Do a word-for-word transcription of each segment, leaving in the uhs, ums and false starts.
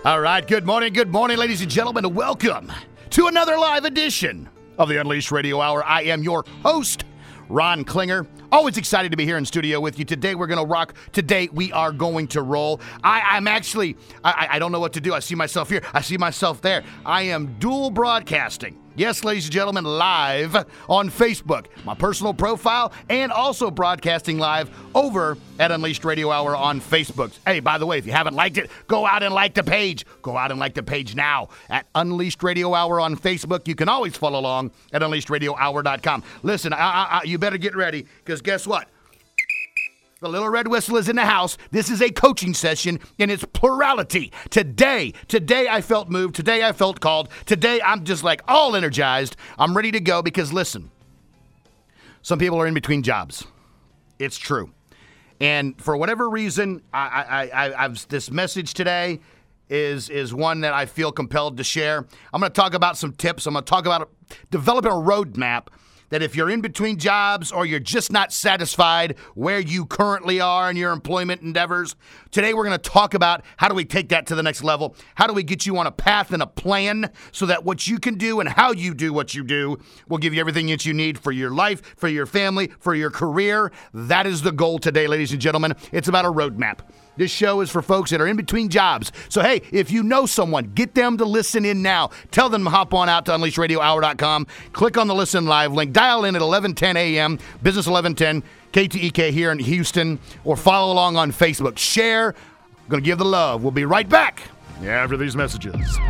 All right, good morning, good morning, ladies and gentlemen, and welcome to another live edition of the Unleashed Radio Hour. I am your host, Ron Klinger. Always excited to be here in studio with you. Today we're going to rock. Today we are going to roll. I, I'm actually, I, I don't know what to do. I see myself here. I see myself there. I am dual broadcasting. Yes, ladies and gentlemen, live on Facebook, my personal profile, and also broadcasting live over at Unleashed Radio Hour on Facebook. Hey, by the way, if you haven't liked it, go out and like the page. Go out and like the page now at Unleashed Radio Hour on Facebook. You can always follow along at unleashed radio hour dot com. Listen, I, I, I, you better get ready, because guess what? The little red whistle is in the house. This is a coaching session in its plurality. Today, today I felt moved. Today I felt called. Today I'm just like all energized. I'm ready to go because listen, some people are in between jobs. It's true. And for whatever reason, I, I, I, I've this message today is, is one that I feel compelled to share. I'm going to talk about some tips. I'm going to talk about developing a roadmap that if you're in between jobs or you're just not satisfied where you currently are in your employment endeavors, today we're going to talk about how do we take that to the next level? How do we get you on a path and a plan so that what you can do and how you do what you do will give you everything that you need for your life, for your family, for your career. That is the goal today, ladies and gentlemen. It's about a roadmap. This show is for folks that are in between jobs. So, hey, if you know someone, get them to listen in now. Tell them to hop on out to unleashed radio hour dot com. Click on the Listen Live link. Dial in at eleven ten a.m., Business eleven ten, K T E K here in Houston, or follow along on Facebook. Share. I'm going to give the love. We'll be right back after these messages.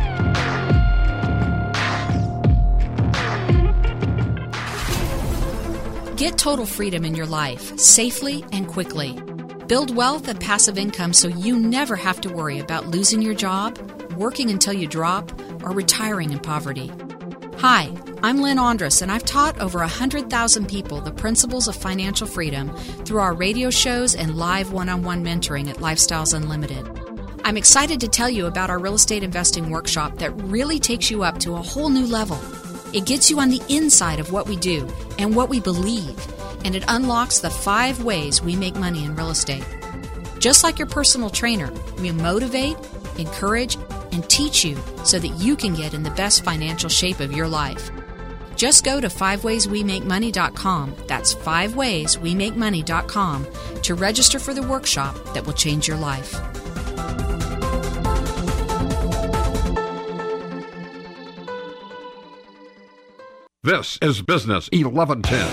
Get total freedom in your life, safely and quickly. Build wealth and passive income so you never have to worry about losing your job, working until you drop, or retiring in poverty. Hi, I'm Lynn Andrus, and I've taught over one hundred thousand people the principles of financial freedom through our radio shows and live one-on-one mentoring at Lifestyles Unlimited. I'm excited to tell you about our real estate investing workshop that really takes you up to a whole new level. It gets you on the inside of what we do and what we believe, and it unlocks the five ways we make money in real estate. Just like your personal trainer, we motivate, encourage, and teach you so that you can get in the best financial shape of your life. Just go to five ways we make money dot com, that's five ways we make money dot com, to register for the workshop that will change your life. This is Business eleven ten.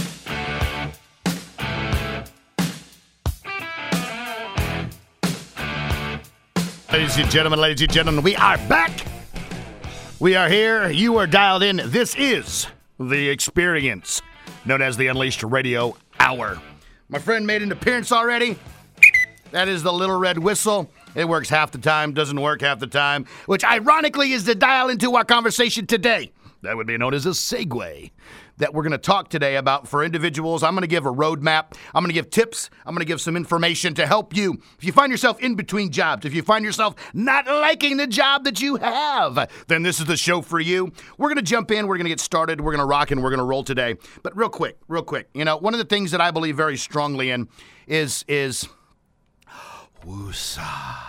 Ladies and gentlemen, ladies and gentlemen, we are back. We are here. You are dialed in. This is the experience known as the Unleashed Radio Hour. My friend made an appearance already. That is the little red whistle. It works half the time, doesn't work half the time, which ironically is the dial into our conversation today. That would be known as a segue that we're going to talk today about for individuals. I'm going to give a roadmap. I'm going to give tips. I'm going to give some information to help you. If you find yourself in between jobs, if you find yourself not liking the job that you have, then this is the show for you. We're going to jump in. We're going to get started. We're going to rock and we're going to roll today. But real quick, real quick, you know, one of the things that I believe very strongly in is, is woosah.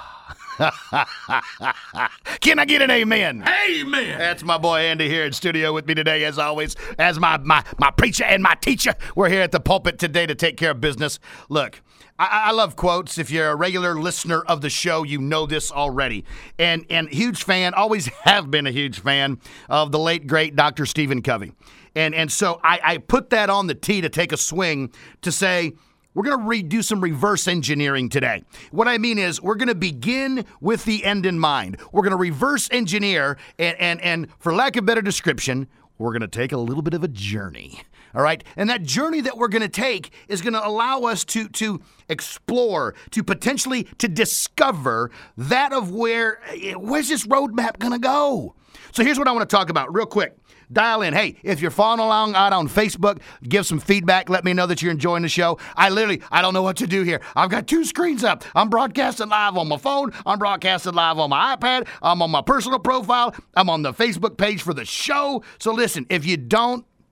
Can I get an amen? Amen. That's my boy Andy here in studio with me today, as always, as my, my, my preacher and my teacher. We're here at the pulpit today to take care of business. Look, I, I love quotes. If you're a regular listener of the show, you know this already. And, and huge fan, always have been a huge fan of the late, great Doctor Stephen Covey. And, and so I, I put that on the tee to take a swing to say, we're going to redo some reverse engineering today. What I mean is we're going to begin with the end in mind. We're going to reverse engineer, and, and, and for lack of better description, we're going to take a little bit of a journey. All right? And that journey that we're going to take is going to allow us to, to explore, to potentially to discover that of where, where's this roadmap going to go? So here's what I want to talk about real quick. Dial in. Hey, if you're following along out on Facebook, give some feedback. Let me know that you're enjoying the show. I literally, I don't know what to do here. I've got two screens up. I'm broadcasting live on my phone. I'm broadcasting live on my iPad. I'm on my personal profile. I'm on the Facebook page for the show. So listen, if you don't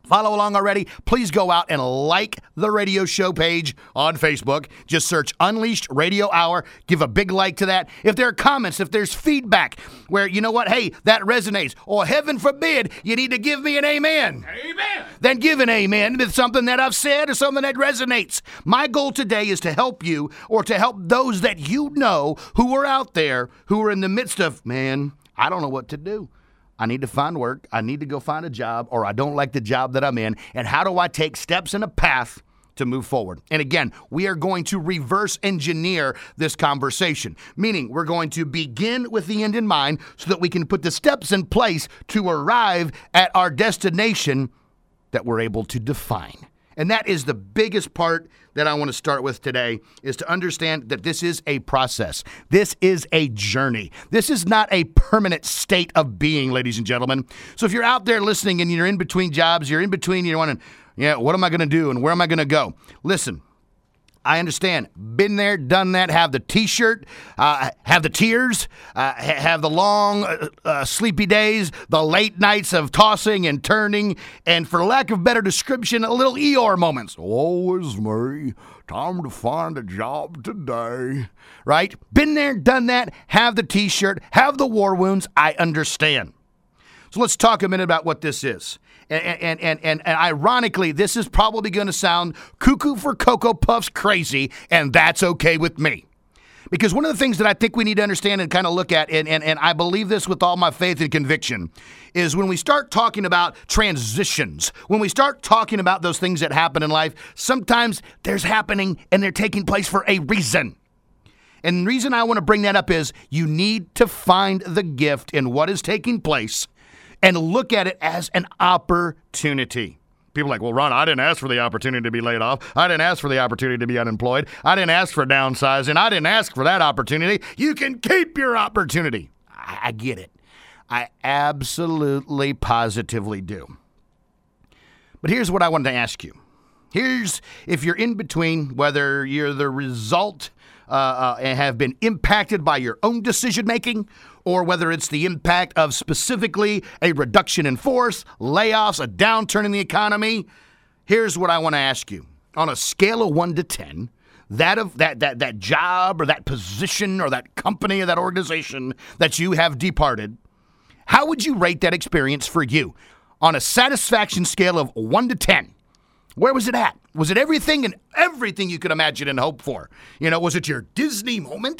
follow along already, please go out and like the radio show page on Facebook. Just search Unleashed Radio Hour. Give a big like to that. If there are comments, if there's feedback where, you know what, hey, that resonates, or heaven forbid, you need to give me an amen. Amen. Then give an amen with something that I've said or something that resonates. My goal today is to help you or to help those that you know who are out there who are in the midst of, man, I don't know what to do. I need to find work, I need to go find a job, or I don't like the job that I'm in, and how do I take steps in a path to move forward? And again, we are going to reverse engineer this conversation, meaning we're going to begin with the end in mind so that we can put the steps in place to arrive at our destination that we're able to define. And that is the biggest part that I want to start with today, is to understand that this is a process. This is a journey. This is not a permanent state of being, ladies and gentlemen. So if you're out there listening and you're in between jobs, you're in between, you're wondering, yeah, what am I going to do and where am I going to go? Listen, I understand. Been there, done that, have the T-shirt, uh, have the tears, uh, ha- have the long, uh, uh, sleepy days, the late nights of tossing and turning, and for lack of better description, a little Eeyore moments. Always me. Time to find a job today. Right? Been there, done that, have the T-shirt, have the war wounds. I understand. So let's talk a minute about what this is. And, and, and, and, and ironically, this is probably going to sound cuckoo for Cocoa Puffs crazy, and that's okay with me. Because one of the things that I think we need to understand and kind of look at, and, and, and I believe this with all my faith and conviction, is when we start talking about transitions, when we start talking about those things that happen in life, sometimes there's happening and they're taking place for a reason. And the reason I want to bring that up is you need to find the gift in what is taking place and look at it as an opportunity. People are like, well, Ron, I didn't ask for the opportunity to be laid off. I didn't ask for the opportunity to be unemployed. I didn't ask for downsizing. I didn't ask for that opportunity. You can keep your opportunity. I, I get it. I absolutely, positively do. But here's what I wanted to ask you. Here's, if you're in between, whether you're the result uh, uh, and have been impacted by your own decision-making, or whether it's the impact of specifically a reduction in force, layoffs, a downturn in the economy, here's what I want to ask you. On a scale of one to ten, that of that that that job or that position or that company or that organization that you have departed, how would you rate that experience for you? On a satisfaction scale of one to ten, where was it at? Was it everything and everything you could imagine and hope for? You know, was it your Disney moment?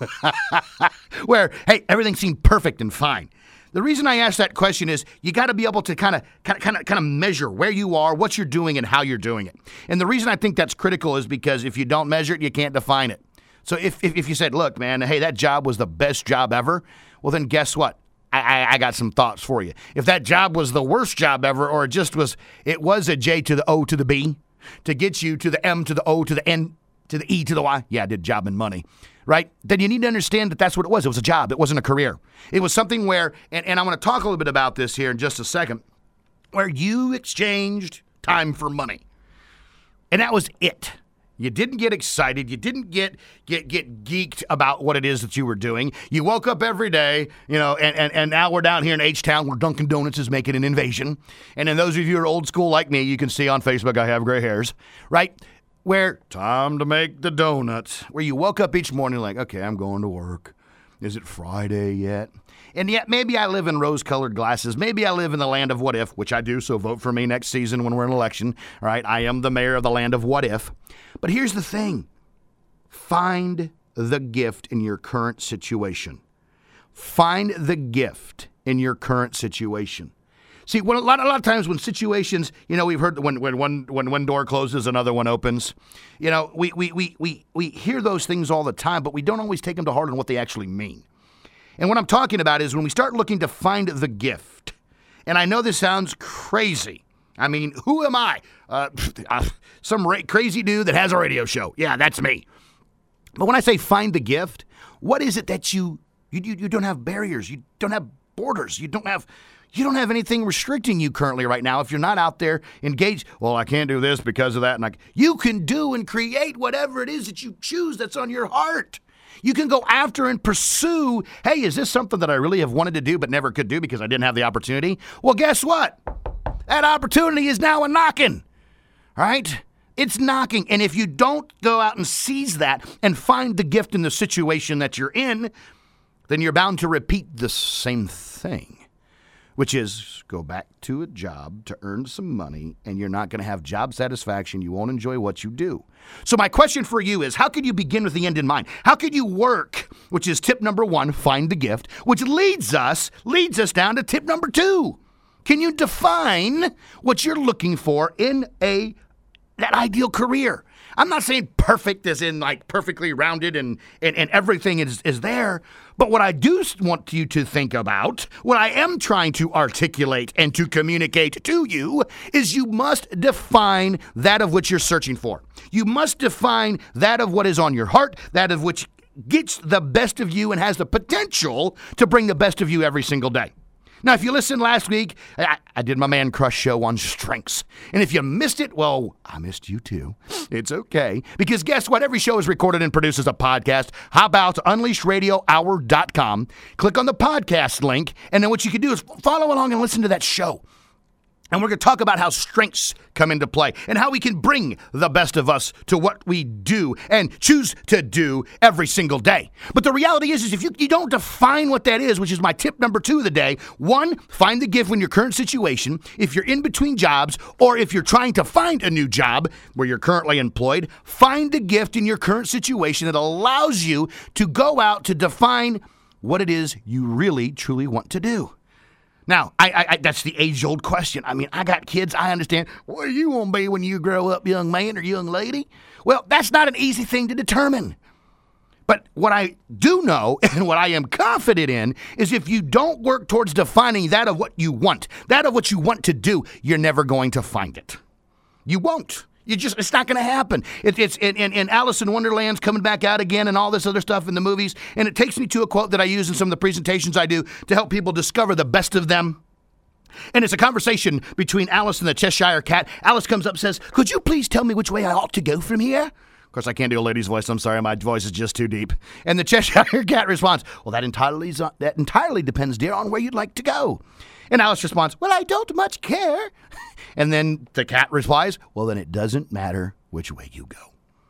Where, hey, everything seemed perfect and fine. The reason I ask that question is you got to be able to kind of kind of kind of kind of measure where you are, what you're doing, and how you're doing it. And the reason I think that's critical is because if you don't measure it, you can't define it. So if if, if you said, look, man, hey, that job was the best job ever, well, then guess what? I, I, I got some thoughts for you. If that job was the worst job ever, or it just was, it was a J to the O to the B to get you to the M to the O to the N to the E to the Y. Yeah, I did job and money, right? Then you need to understand that that's what it was. It was a job. It wasn't a career. It was something where, and, and I'm going to talk a little bit about this here in just a second, where you exchanged time for money. And that was it. You didn't get excited. You didn't get get get geeked about what it is that you were doing. You woke up every day, you know, and, and, and now we're down here in H-Town where Dunkin' Donuts is making an invasion. And then those of you who are old school like me, you can see on Facebook I have gray hairs, right? Where time to make the donuts, where you woke up each morning like, okay, I'm going to work. Is it Friday yet? And yet maybe I live in rose-colored glasses. Maybe I live in the land of what if, which I do, so vote for me next season when we're in election. All right, I am the mayor of the land of what if. But here's the thing. Find the gift in your current situation. Find the gift in your current situation. See, when a lot, a lot of times when situations, you know, we've heard when when one when one door closes, another one opens. You know, we we we we we hear those things all the time, but we don't always take them to heart on what they actually mean. And what I'm talking about is when we start looking to find the gift. And I know this sounds crazy. I mean, who am I? Uh, some ra- crazy dude that has a radio show. Yeah, that's me. But when I say find the gift, what is it that you you you, you don't have barriers, you don't have borders, you don't have you don't have anything restricting you currently right now if you're not out there engaged. Well, I can't do this because of that. And I, you can do and create whatever it is that you choose that's on your heart. You can go after and pursue, hey, is this something that I really have wanted to do but never could do because I didn't have the opportunity? Well, guess what? that opportunity is now a knocking. All right? It's knocking. And if you don't go out and seize that and find the gift in the situation that you're in, then you're bound to repeat the same thing, which is go back to a job to earn some money, and you're not going to have job satisfaction. You won't enjoy what you do. So my question for you is, how could you begin with the end in mind? How could you work, which is tip number one, find the gift, which leads us, leads us down to tip number two. Can you define what you're looking for in a that ideal career? I'm not saying perfect as in like perfectly rounded and, and, and everything is, is there. But what I do want you to think about, what I am trying to articulate and to communicate to you, is you must define that of which you're searching for. You must define that of what is on your heart, that of which gets the best of you and has the potential to bring the best of you every single day. Now, if you listened last week, I, I did my Man Crush show on strengths. And if you missed it, well, I missed you too. It's okay. Because guess what? Every show is recorded and produced as a podcast. How about unleashed radio hour dot com? Click on the podcast link, and then what you can do is follow along and listen to that show. And we're going to talk about how strengths come into play and how we can bring the best of us to what we do and choose to do every single day. But the reality is, is if you, you don't define what that is, which is my tip number two of the day, one, find the gift in your current situation. If you're in between jobs or if you're trying to find a new job where you're currently employed, find the gift in your current situation that allows you to go out to define what it is you really, truly want to do. Now, I, I, I, that's the age-old question. I mean, I got kids. I understand. What are you going to be when you grow up, young man or young lady? Well, that's not an easy thing to determine. But what I do know and what I am confident in is if you don't work towards defining that of what you want, that of what you want to do, you're never going to find it. You won't. You just, it's not going to happen. It, it's and, and, and Alice in Wonderland's coming back out again and all this other stuff in the movies. And it takes me to a quote that I use in some of the presentations I do to help people discover the best of them. And it's a conversation between Alice and the Cheshire Cat. Alice comes up and says, "Could you please tell me which way I ought to go from here?" Of course, I can't do a lady's voice. I'm sorry. My voice is just too deep. And the Cheshire Cat responds, "Well, that entirely, that entirely depends, dear, on where you'd like to go." And Alice responds, "Well, I don't much care." And then the cat replies, "Well, then it doesn't matter which way you go."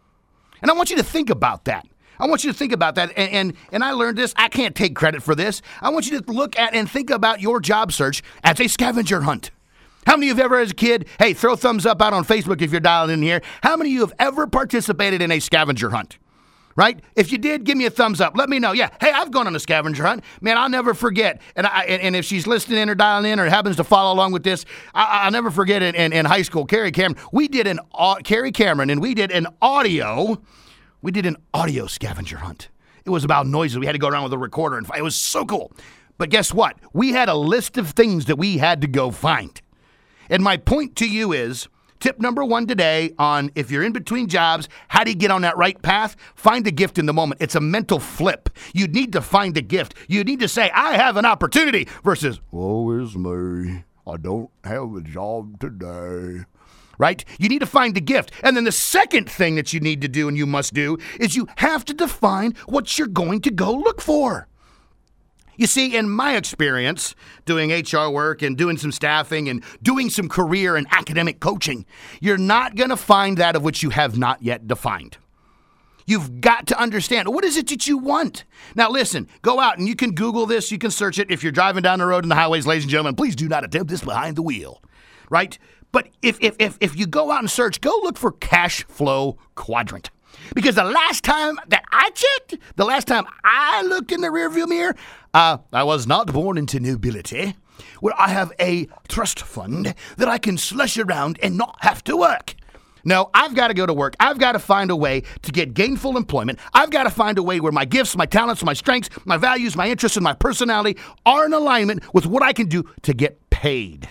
And I want you to think about that. I want you to think about that. And, and, and I learned this. I can't take credit for this. I want you to look at and think about your job search as a scavenger hunt. How many of you have ever, as a kid, hey, throw thumbs up out on Facebook if you're dialed in here. How many of you have ever participated in a scavenger hunt? Right? If you did, give me a thumbs up. Let me know. Yeah. Hey, I've gone on a scavenger hunt. Man, I'll never forget. And I, and, and if she's listening in or dialing in or happens to follow along with this, I, I'll never forget in, in, in high school, Carrie Cameron, we did an, uh, Carrie Cameron, and we did an audio, we did an audio scavenger hunt. It was about noises. We had to go around with a recorder, and it was so cool. But guess what? We had a list of things that we had to go find. And my point to you is, tip number one today on if you're in between jobs, how do you get on that right path? Find the gift in the moment. It's a mental flip. You need to find the gift. You need to say, I have an opportunity versus, woe is me, I don't have a job today. Right? You need to find the gift. And then the second thing that you need to do and you must do is you have to define what you're going to go look for. You see, in my experience, doing H R work and doing some staffing and doing some career and academic coaching, you're not going to find that of which you have not yet defined. You've got to understand, what is it that you want? Now, listen, go out and you can Google this. You can search it. If you're driving down the road in the highways, ladies and gentlemen, please do not attempt this behind the wheel, right? But if if if, if you go out and search, go look for cash flow quadrant. Because the last time that I checked, the last time I looked in the rearview mirror, uh, I was not born into nobility, where I have a trust fund that I can slush around and not have to work. No, I've got to go to work. I've got to find a way to get gainful employment. I've got to find a way where my gifts, my talents, my strengths, my values, my interests, and my personality are in alignment with what I can do to get paid.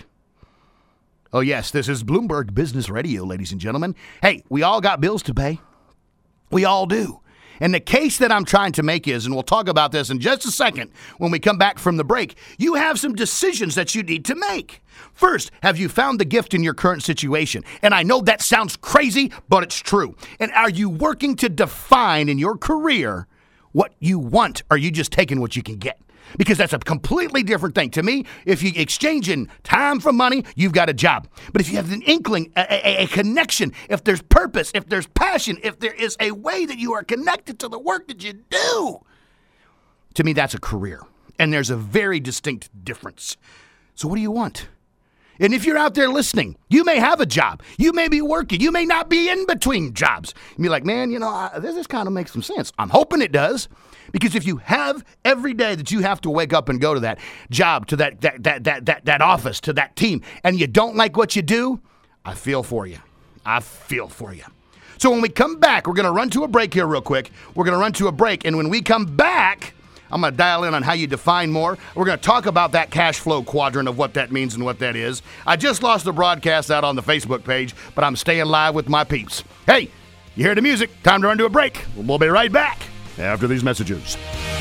Oh, yes, this is Bloomberg Business Radio, ladies and gentlemen. Hey, we all got bills to pay. We all do. And the case that I'm trying to make is, and we'll talk about this in just a second when we come back from the break, you have some decisions that you need to make. First, have you found the gift in your current situation? And I know that sounds crazy, but it's true. And are you working to define in your career what you want? Or are you just taking what you can get? because that's a completely different thing. To me, if you exchanging time for money, you've got a job. But if you have an inkling, a, a, a connection, if there's purpose, if there's passion, if there is a way that you are connected to the work that you do, to me, that's a career. And there's a very distinct difference. So what do you want? And if you're out there listening, you may have a job. You may be working. You may not be in between jobs. You be like, man, you know, I, this, this kind of makes some sense. I'm hoping it does. Because if you have every day that you have to wake up and go to that job, to that that that that that, that office, to that team, and you don't like what you do, I feel for you. I feel for you. So when we come back, we're going to run to a break here real quick. We're going to run to a break. And when we come back, I'm going to dial in on how you define more. We're going to talk about that cash flow quadrant of what that means and what that is. I just lost the broadcast out on the Facebook page, but I'm staying live with my peeps. Hey, you hear the music? Time to run to a break. We'll be right back after these messages.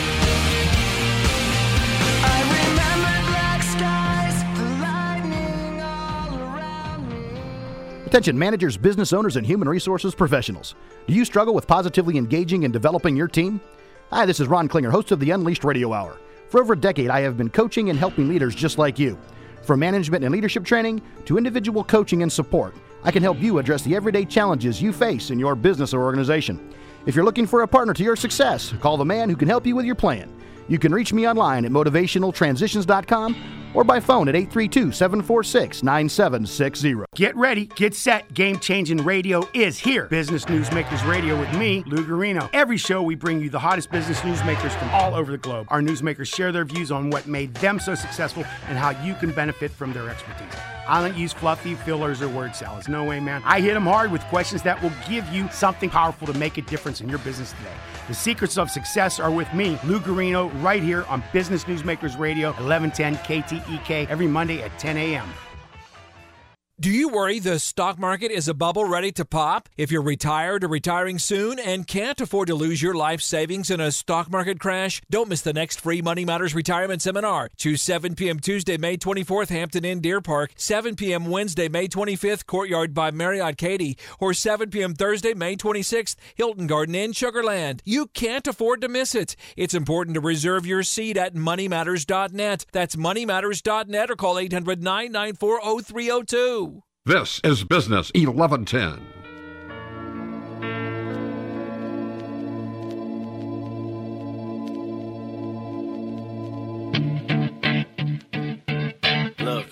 Attention managers, business owners, and human resources professionals. Do you struggle with positively engaging and developing your team? Hi, this is Ron Klinger, host of the Unleashed Radio Hour. For over a decade, I have been coaching and helping leaders just like you. From management and leadership training to individual coaching and support, I can help you address the everyday challenges you face in your business or organization. If you're looking for a partner to your success, call the man who can help you with your plan. You can reach me online at motivational transitions dot com or by phone at eight three two, seven four six, nine seven six zero. Get ready, get set. Game-changing radio is here. Business Newsmakers Radio with me, Lou Guarino. Every show we bring you the hottest business newsmakers from all over the globe. Our newsmakers share their views on what made them so successful and how you can benefit from their expertise. I don't use fluffy fillers or word salads. No way, man. I hit them hard with questions that will give you something powerful to make a difference in your business today. The secrets of success are with me, Lou Guarino, right here on Business Newsmakers Radio, eleven ten K T E K, every Monday at ten a.m. Do you worry the stock market is a bubble ready to pop? If you're retired or retiring soon and can't afford to lose your life savings in a stock market crash, don't miss the next free Money Matters Retirement Seminar. Choose seven p.m. Tuesday, May twenty-fourth, Hampton Inn, Deer Park, seven p.m. Wednesday, May twenty-fifth, Courtyard by Marriott Katy, or seven p.m. Thursday, May twenty-sixth, Hilton Garden Inn, Sugarland. You can't afford to miss it. It's important to reserve your seat at money matters dot net. That's money matters dot net or call eight hundred, nine nine four, oh three oh two. This is Business eleven ten. Look,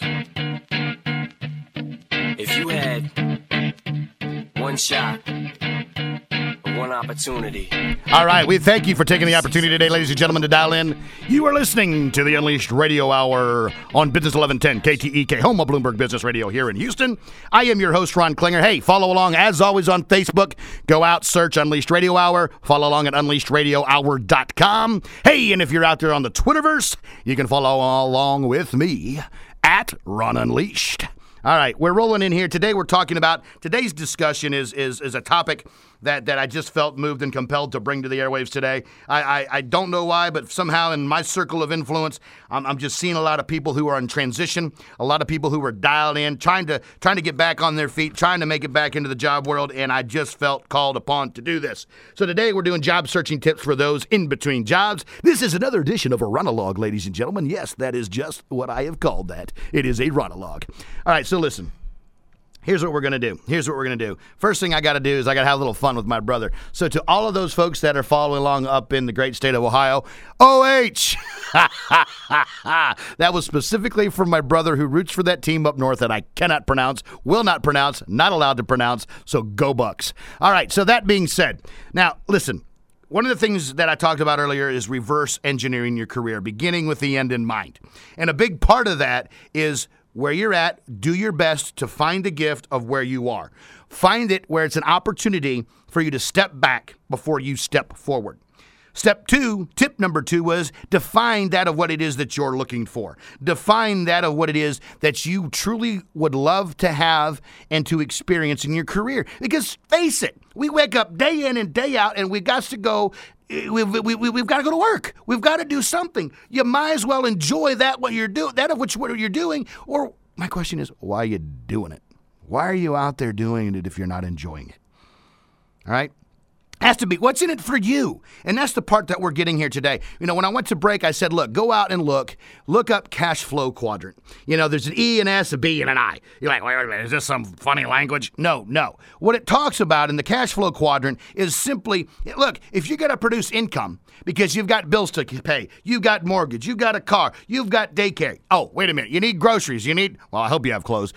if you had one shot, one opportunity. All right, we thank you for taking the opportunity today, ladies and gentlemen, to dial in. You are listening to the Unleashed Radio Hour on Business eleven ten K T E K, home of Bloomberg Business Radio here in Houston. I am your host, Ron Klinger. Hey, follow along, as always, on Facebook. Go out, search Unleashed Radio Hour. Follow along at unleashed radio hour dot com. Hey, and if you're out there on the Twitterverse, you can follow along with me at Ron Unleashed. All right, we're rolling in here. Today we're talking about, today's discussion is is is a topic that, that I just felt moved and compelled to bring to the airwaves today. I, I, I don't know why, but somehow in my circle of influence, I'm, I'm just seeing a lot of people who are in transition, a lot of people who are dialed in, trying to trying to get back on their feet, trying to make it back into the job world, and I just felt called upon to do this. So today we're doing job searching tips for those in between jobs. This is another edition of a Runologue, ladies and gentlemen. Yes, that is just what I have called that. It is a Runologue. All right, so listen. Here's what we're going to do. Here's what we're going to do. First thing I got to do is I got to have a little fun with my brother. So to all of those folks that are following along up in the great state of Ohio, O H! That was specifically for my brother who roots for that team up north that I cannot pronounce, will not pronounce, not allowed to pronounce, so go Bucks. All right, so that being said, now listen. One of the things that I talked about earlier is reverse engineering your career, beginning with the end in mind. And a big part of that is where you're at, do your best to find the gift of where you are. Find it where it's an opportunity for you to step back before you step forward. Step two, tip number two was define that of what it is that you're looking for. Define that of what it is that you truly would love to have and to experience in your career. Because face it, we wake up day in and day out and we've got to go We've, we, we, we've got to go to work. We've got to do something. You might as well enjoy that what you're doing, that of which what you're doing. Or my question is, why are you doing it? Why are you out there doing it if you're not enjoying it? All right. has to be, what's in it for you? And that's the part that we're getting here today. You know, when I went to break, I said, look, go out and look. Look up cash flow quadrant. You know, there's an E, an S, a B, and an I. You're like, wait, wait a minute, is this some funny language? No, no. What it talks about in the cash flow quadrant is simply, look, if you got to produce income because you've got bills to pay, you've got mortgage, you've got a car, you've got daycare. Oh, wait a minute, you need groceries, you need, well, I hope you have clothes.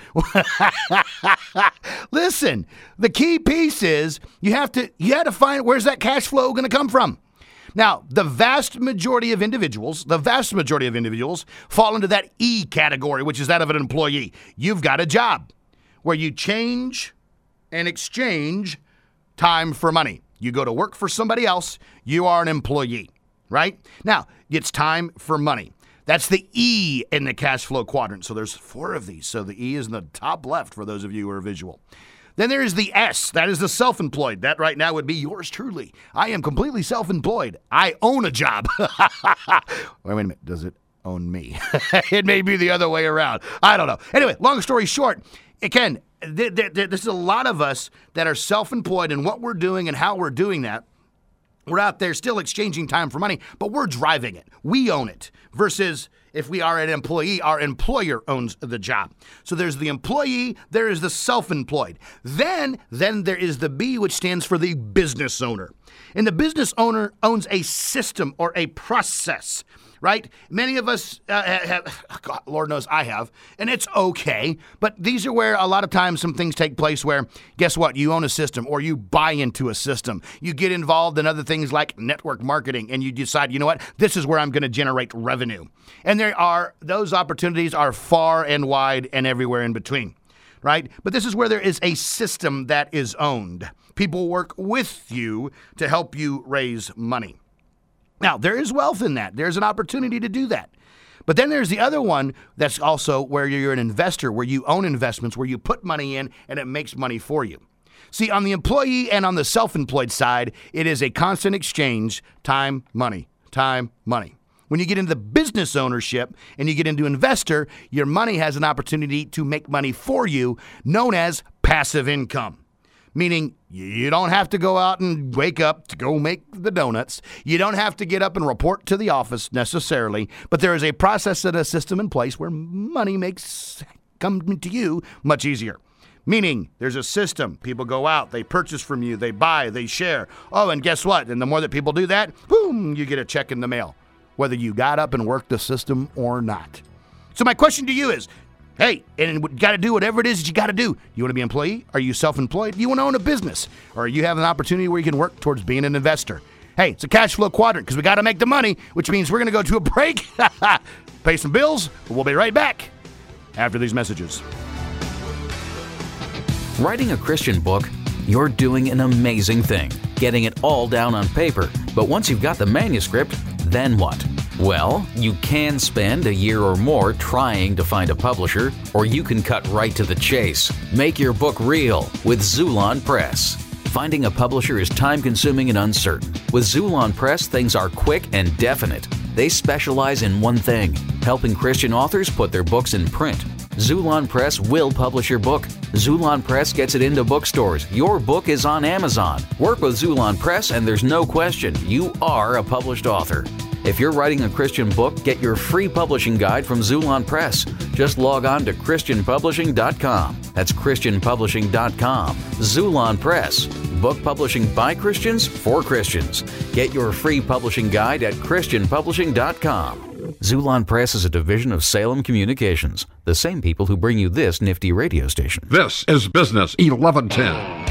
Listen, the key piece is you have to, you have to find where's that cash flow going to come from. Now, the vast majority of individuals, the vast majority of individuals fall into that E category, which is that of an employee. You've got a job where you change and exchange time for money. You go to work for somebody else, you are an employee, right? Now, it's time for money. That's the E in the cash flow quadrant. So there's four of these. So the E is in the top left for those of you who are visual. Then there is the S. That is the self-employed. That right now would be yours truly. I am completely self-employed. I own a job. Wait a minute. Does it own me? It may be the other way around. I don't know. Anyway, long story short, again, th- th- th- there's a lot of us that are self-employed, and what we're doing and how we're doing that. We're out there still exchanging time for money, but we're driving it. We own it. Versus if we are an employee, our employer owns the job. So there's the employee, there is the self-employed. Then, then there is the B, which stands for the business owner. And the business owner owns a system or a process, right? Many of us uh, have, God, Lord knows I have, and it's okay. But these are where a lot of times some things take place where, guess what? You own a system or you buy into a system. You get involved in other things like network marketing and you decide, you know what? This is where I'm going to generate revenue. And there are, those opportunities are far and wide and everywhere in between, right? But this is where there is a system that is owned. People work with you to help you raise money. Now, there is wealth in that. There's an opportunity to do that. But then there's the other one that's also where you're an investor, where you own investments, where you put money in and it makes money for you. See, on the employee and on the self-employed side, it is a constant exchange, time, money, time, money. When you get into the business ownership and you get into investor, your money has an opportunity to make money for you, known as passive income. Meaning you don't have to go out and wake up to go make the donuts. You don't have to get up and report to the office necessarily. But there is a process and a system in place where money makes come to you much easier. Meaning there's a system. People go out, they purchase from you, they buy, they share. Oh, and guess what? And the more that people do that, boom, you get a check in the mail, whether you got up and worked the system or not. So my question to you is, hey, and you got to do whatever it is that you got to do. You want to be an employee? Are you self-employed? Do you want to own a business? Or you have an opportunity where you can work towards being an investor? Hey, it's a cash flow quadrant because we got to make the money, which means we're going to go to a break, pay some bills. We'll be right back after these messages. Writing a Christian book, you're doing an amazing thing, getting it all down on paper. But once you've got the manuscript, then what? Well, you can spend a year or more trying to find a publisher, or you can cut right to the chase. Make your book real with Xulon Press. Finding a publisher is time-consuming and uncertain. With Xulon Press, things are quick and definite. They specialize in one thing, helping Christian authors put their books in print. Xulon Press will publish your book. Xulon Press gets it into bookstores. Your book is on Amazon. Work with Xulon Press and there's no question, you are a published author. If you're writing a Christian book, get your free publishing guide from Xulon Press. Just log on to Christian Publishing dot com. That's Christian Publishing dot com. Xulon Press. Book publishing by Christians for Christians. Get your free publishing guide at Christian Publishing dot com. Xulon Press is a division of Salem Communications, the same people who bring you this nifty radio station. This is Business eleven ten.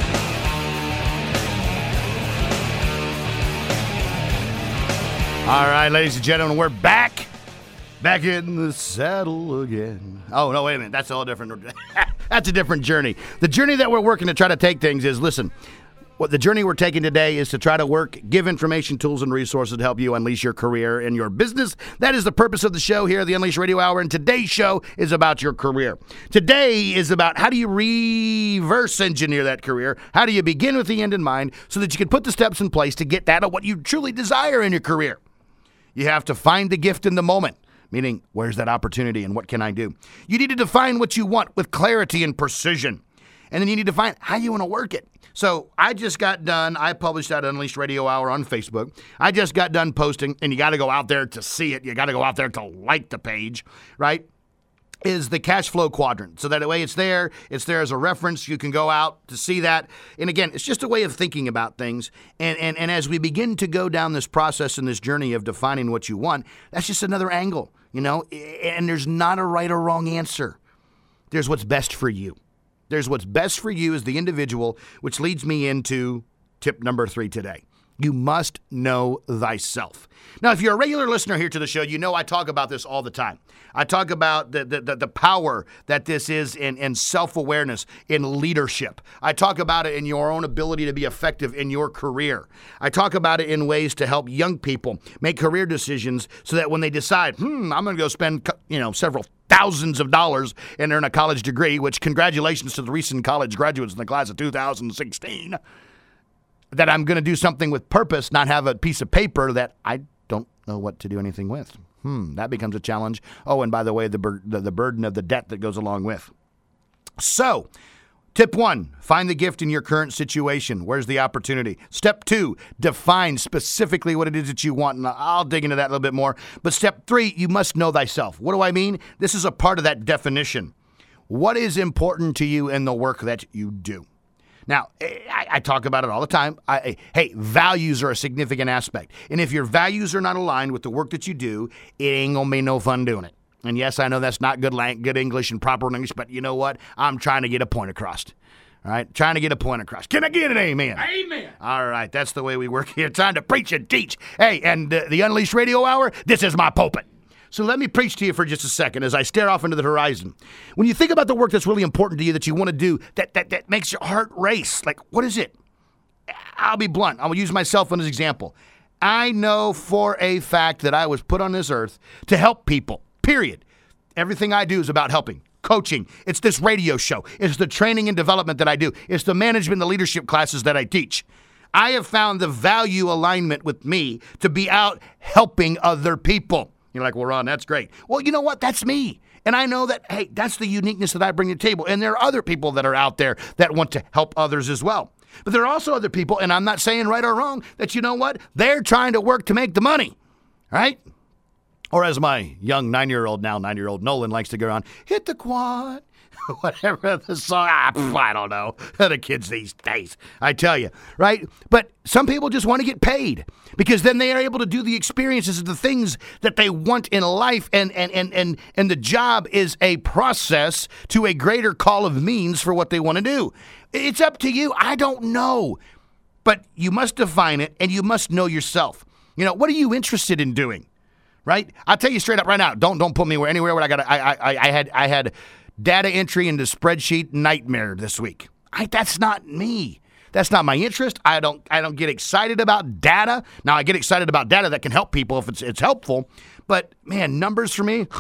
All right, ladies and gentlemen, we're back. Back in the saddle again. Oh, no, wait a minute. That's all different. That's a different journey. The journey that we're working to try to take things is, listen, what the journey we're taking today is to try to work, give information, tools, and resources to help you unleash your career and your business. That is the purpose of the show here, the Unleashed Radio Hour, and today's show is about your career. Today is about how do you reverse engineer that career? How do you begin with the end in mind so that you can put the steps in place to get that at what you truly desire in your career? You have to find the gift in the moment, meaning where's that opportunity and what can I do? You need to define what you want with clarity and precision. And then you need to find how you want to work it. So I just got done. I published that Unleashed Radio Hour on Facebook. I just got done posting, and you got to go out there to see it. You got to go out there to like the page, right? Is the cash flow quadrant. So that way it's there. It's there as a reference. You can go out to see that. And again, it's just a way of thinking about things. And, and, and as we begin to go down this process and this journey of defining what you want, that's just another angle, you know? And there's not a right or wrong answer. There's what's best for you. There's what's best for you as the individual, which leads me into tip number three today. You must know thyself. Now, if you're a regular listener here to the show, you know I talk about this all the time. I talk about the the, the power that this is in, in self-awareness, in leadership. I talk about it in your own ability to be effective in your career. I talk about it in ways to help young people make career decisions so that when they decide, hmm, I'm going to go spend, you know, several thousands of dollars and earn a college degree, which congratulations to the recent college graduates in the class of two thousand sixteen, that I'm going to do something with purpose, not have a piece of paper that I don't know what to do anything with. Hmm, that becomes a challenge. Oh, and by the way, the, bur- the, the burden of the debt that goes along with. So, tip one, find the gift in your current situation. Where's the opportunity? Step two, define specifically what it is that you want. And I'll dig into that a little bit more. But step three, you must know thyself. What do I mean? This is a part of that definition. What is important to you in the work that you do? Now, I, I talk about it all the time. I, hey, values are a significant aspect. And if your values are not aligned with the work that you do, it ain't going to be no fun doing it. And yes, I know that's not good lang- good English and proper English, but you know what? I'm trying to get a point across. All right? Trying to get a point across. Can I get an amen? Amen. All right. That's the way we work here. Time to preach and teach. Hey, and uh, the Unleashed Radio Hour, this is my pulpit. So let me preach to you for just a second as I stare off into the horizon. When you think about the work that's really important to you that you want to do, that that that makes your heart race, like, what is it? I'll be blunt. I'll use myself as an example. I know for a fact that I was put on this earth to help people, period. Everything I do is about helping. Coaching. It's this radio show. It's the training and development that I do. It's the management and the leadership classes that I teach. I have found the value alignment with me to be out helping other people. You're like, well, Ron, that's great. Well, you know what? That's me. And I know that, hey, that's the uniqueness that I bring to the table. And there are other people that are out there that want to help others as well. But there are also other people, and I'm not saying right or wrong, that you know what? They're trying to work to make the money, right? Or as my young nine-year-old, now nine-year-old Nolan likes to go on, hit the quad. Whatever the song, ah, pff, I don't know. The kids these days, I tell you, right? But some people just want to get paid because then they are able to do the experiences of the things that they want in life, and and and and and the job is a process to a greater call of means for what they want to do. It's up to you. I don't know, but you must define it, and you must know yourself. You know, what are you interested in doing, right? I'll tell you straight up right now. Don't don't put me anywhere where I got. I I I had I had. data entry into spreadsheet nightmare this week. I, that's not me. That's not my interest. I don't I don't get excited about data. Now, I get excited about data that can help people if it's it's helpful. But, man, numbers for me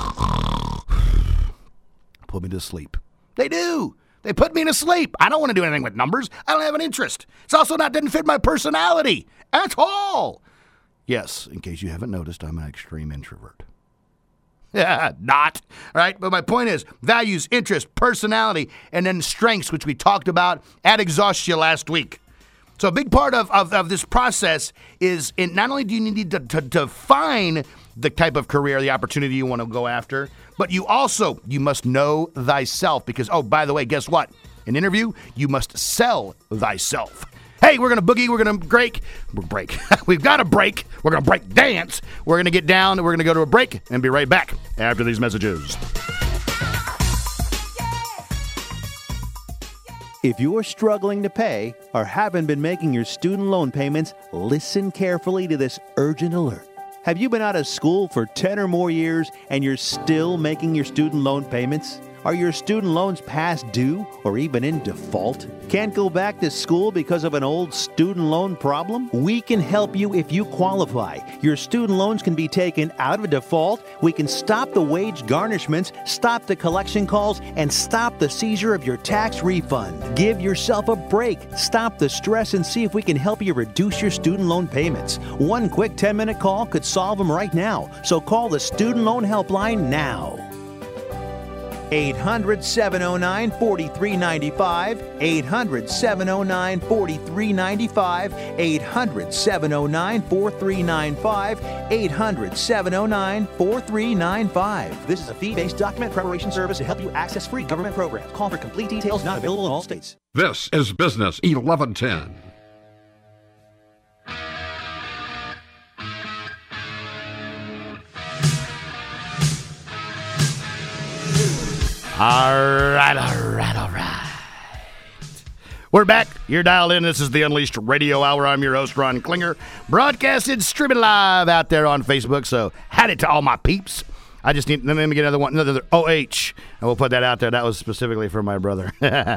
put me to sleep. They do. They put me to sleep. I don't want to do anything with numbers. I don't have an interest. It's also not didn't fit my personality at all. Yes, in case you haven't noticed, I'm an extreme introvert. Yeah, not. All right. But my point is values, interest, personality, and then strengths, which we talked about ad exhaustion last week. So a big part of, of, of this process is in not only do you need to, to define the type of career, the opportunity you want to go after, but you also, you must know thyself because, oh, by the way, guess what? In an interview, you must sell thyself. Hey, we're going to boogie, we're going to break. We're break. We've got a break. We're going to break dance. We're going to get down, and we're going to go to a break and be right back after these messages. If you're struggling to pay or haven't been making your student loan payments, listen carefully to this urgent alert. Have you been out of school for ten or more years and you're still making your student loan payments? Are your student loans past due or even in default? Can't go back to school because of an old student loan problem? We can help you if you qualify. Your student loans can be taken out of default. We can stop the wage garnishments, stop the collection calls, and stop the seizure of your tax refund. Give yourself a break. Stop the stress and see if we can help you reduce your student loan payments. One quick ten-minute call could solve them right now. So call the Student Loan Helpline now. eight hundred, seven oh nine, four three nine five, eight hundred, seven oh nine, four three nine five, eight hundred, seven oh nine, four three nine five, eight hundred, seven oh nine, four three nine five. This is a fee-based document preparation service to help you access free government programs. Call for complete details, not available in all states. This is Business eleven ten. All right, all right, all right. We're back. You're dialed in. This is the Unleashed Radio Hour. I'm your host, Ron Klinger. Broadcasted, streaming live out there on Facebook. So, howdy to all my peeps. I just need, let me get another one, another O H. And we'll put that out there. That was specifically for my brother.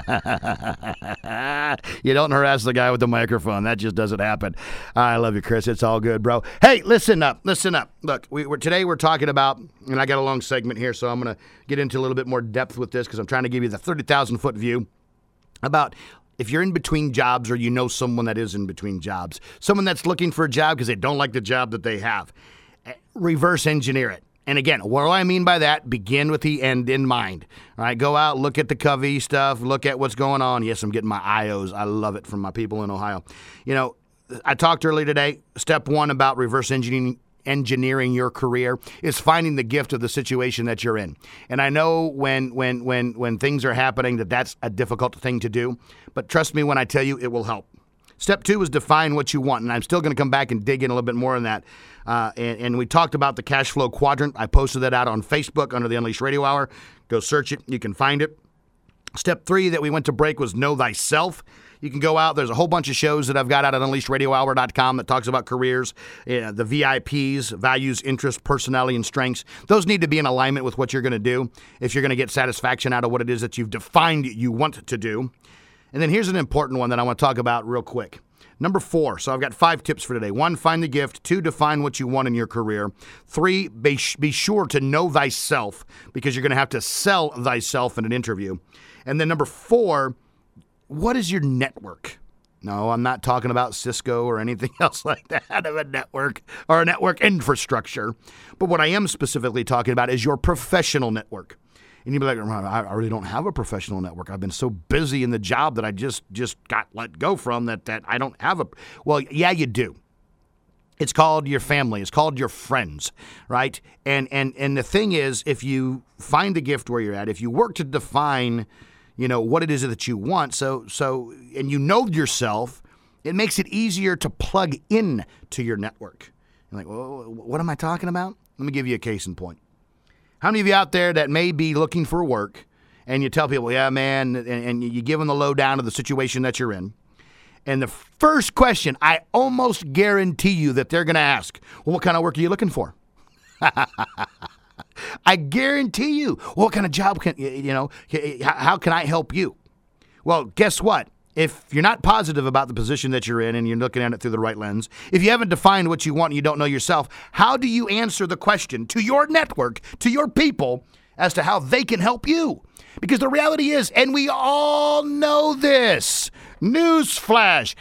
You don't harass the guy with the microphone. That just doesn't happen. I love you, Chris. It's all good, bro. Hey, listen up. Listen up. Look, we, we're, today we're talking about, and I got a long segment here, so I'm going to get into a little bit more depth with this because I'm trying to give you the thirty thousand foot view about if you're in between jobs or you know someone that is in between jobs, someone that's looking for a job because they don't like the job that they have. Reverse engineer it. And again, what do I mean by that? Begin with the end in mind. All right, go out, look at the Covey stuff, look at what's going on. Yes, I'm getting my I Os. I love it from my people in Ohio. You know, I talked earlier today, step one about reverse engineering engineering your career is finding the gift of the situation that you're in. And I know when when when when things are happening that that's a difficult thing to do, but trust me when I tell you it will help. Step two is define what you want, and I'm still going to come back and dig in a little bit more on that. Uh, and, and we talked about the cash flow quadrant. I posted that out on Facebook under the Unleashed Radio Hour. Go search it. You can find it. Step three that we went to break was know thyself. You can go out. There's a whole bunch of shows that I've got out at unleashed radio hour dot com that talks about careers, uh, the V I Ps, values, interests, personality, and strengths. Those need to be in alignment with what you're going to do if you're going to get satisfaction out of what it is that you've defined you want to do. And then here's an important one that I want to talk about real quick. Number four. So I've got five tips for today. One, find the gift. Two, define what you want in your career. Three, be, be sure to know thyself because you're going to have to sell thyself in an interview. And then number four, what is your network? No, I'm not talking about Cisco or anything else like that of a network or a network infrastructure. But what I am specifically talking about is your professional network. And you'd be like, I really don't have a professional network. I've been so busy in the job that I just just got let go from that that I don't have a. Well, yeah, you do. It's called your family. It's called your friends, right? And and and the thing is, if you find the gift where you're at, if you work to define, you know, what it is that you want, so so and you know yourself, it makes it easier to plug in to your network. You're like, well, what am I talking about? Let me give you a case in point. How many of you out there that may be looking for work and you tell people, yeah, man, and, and you give them the lowdown of the situation that you're in. And the first question, I almost guarantee you that they're going to ask, well, what kind of work are you looking for? I guarantee you, well, what kind of job can, you know, how can I help you? Well, guess what? If you're not positive about the position that you're in and you're looking at it through the right lens, if you haven't defined what you want and you don't know yourself, how do you answer the question to your network, to your people, as to how they can help you? Because the reality is, and we all know this, newsflash.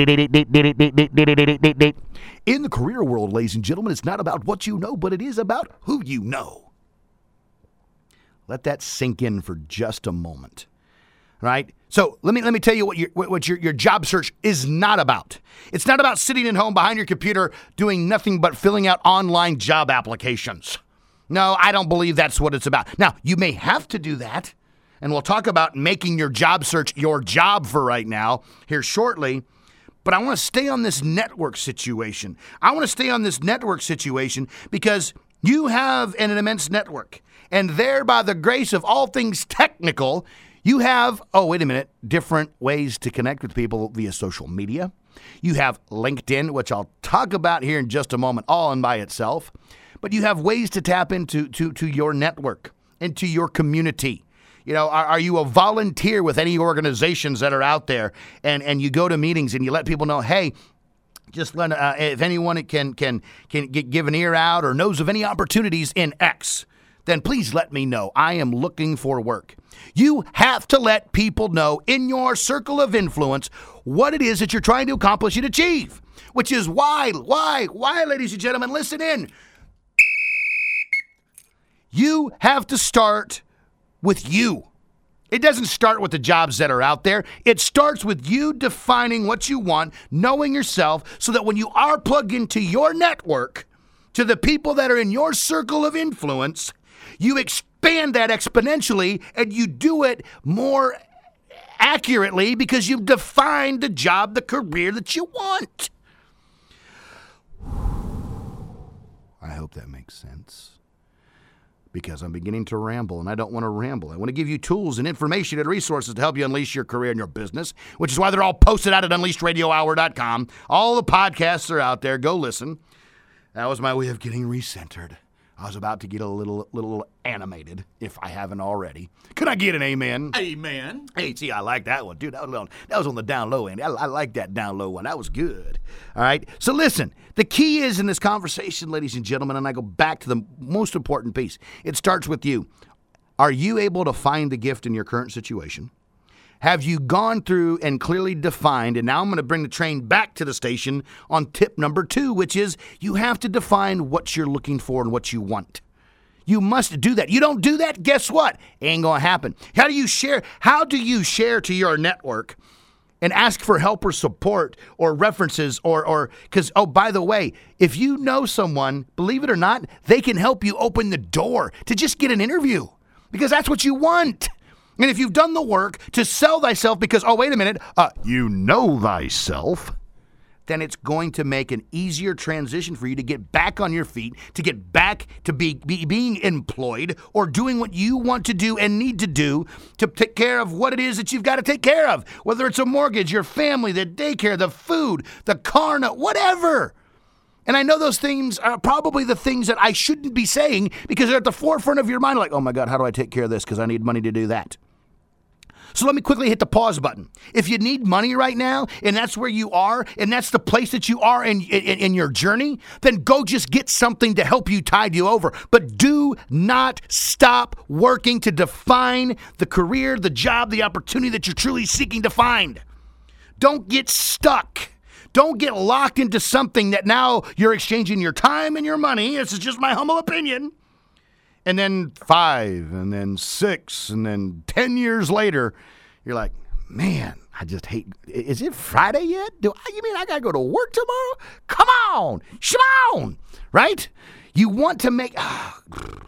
In the career world, ladies and gentlemen, it's not about what you know, but it is about who you know. Let that sink in for just a moment. Right? So let me let me tell you what your what your, your job search is not about. It's not about sitting at home behind your computer doing nothing but filling out online job applications. No, I don't believe that's what it's about. Now, you may have to do that, and we'll talk about making your job search your job for right now here shortly. But I want to stay on this network situation. I want to stay on this network situation because you have an immense network, and there, by the grace of all things technical, you have, oh, wait a minute, different ways to connect with people via social media. You have LinkedIn, which I'll talk about here in just a moment, all in by itself. But you have ways to tap into to, to your network, into your community. You know, are, are you a volunteer with any organizations that are out there? And, and you go to meetings and you let people know, hey, just let uh, if anyone can can can get, give an ear out or knows of any opportunities in X, then please let me know. I am looking for work. You have to let people know in your circle of influence what it is that you're trying to accomplish and achieve, which is why, why, why, ladies and gentlemen, listen in. You have to start with you. It doesn't start with the jobs that are out there. It starts with you defining what you want, knowing yourself, so that when you are plugged into your network, to the people that are in your circle of influence, you expand that exponentially and you do it more accurately because you've defined the job, the career that you want. I hope that makes sense. Because I'm beginning to ramble, and I don't want to ramble. I want to give you tools and information and resources to help you unleash your career and your business, which is why they're all posted out at unleashed radio hour dot com. All the podcasts are out there. Go listen. That was my way of getting recentered. I was about to get a little little animated, if I haven't already. Could I get an amen? Amen. Hey, see, I like that one, dude. That was on, that was on the down low end. I, I like that down low one. That was good. All right? So listen, the key is in this conversation, ladies and gentlemen, and I go back to the most important piece. It starts with you. Are you able to find the gift in your current situation? Have you gone through and clearly defined, and now I'm going to bring the train back to the station on tip number two, which is you have to define what you're looking for and what you want. You must do that. You don't do that, guess what? Ain't going to happen. How do you share? How do you share to your network and ask for help or support or references or, or, because, oh, by the way, if you know someone, believe it or not, they can help you open the door to just get an interview because that's what you want. And if you've done the work to sell thyself because, oh, wait a minute, uh, you know thyself, then it's going to make an easier transition for you to get back on your feet, to get back to be, be being employed or doing what you want to do and need to do to take care of what it is that you've got to take care of, whether it's a mortgage, your family, the daycare, the food, the car, whatever. And I know those things are probably the things that I shouldn't be saying because they're at the forefront of your mind, like, oh, my God, how do I take care of this because I need money to do that. So let me quickly hit the pause button. If you need money right now, and that's where you are, and that's the place that you are in, in, in your journey, then go just get something to help you tide you over. But do not stop working to define the career, the job, the opportunity that you're truly seeking to find. Don't get stuck. Don't get locked into something that now you're exchanging your time and your money. This is just my humble opinion. And then five, and then six, and then ten years later, you're like, man, I just hate, is it Friday yet? Do I, you mean I got to go to work tomorrow? Come on, Shimon, right? You want to make, oh,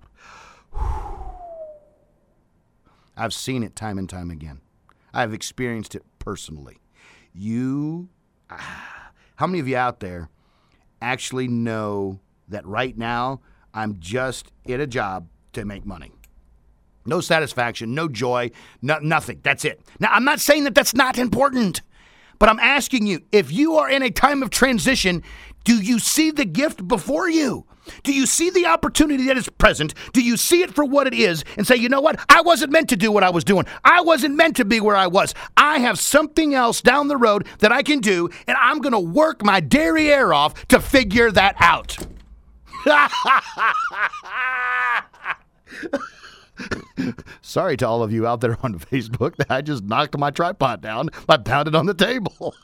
I've seen it time and time again. I've experienced it personally. You, how many of you out there actually know that right now I'm just in a job to make money? No satisfaction, no joy, no, nothing. That's it. Now, I'm not saying that that's not important, but I'm asking you, if you are in a time of transition, do you see the gift before you? Do you see the opportunity that is present? Do you see it for what it is and say, you know what? I wasn't meant to do what I was doing. I wasn't meant to be where I was. I have something else down the road that I can do, and I'm going to work my derriere off to figure that out. Sorry to all of you out there on Facebook that I just knocked my tripod down by pounding on the table.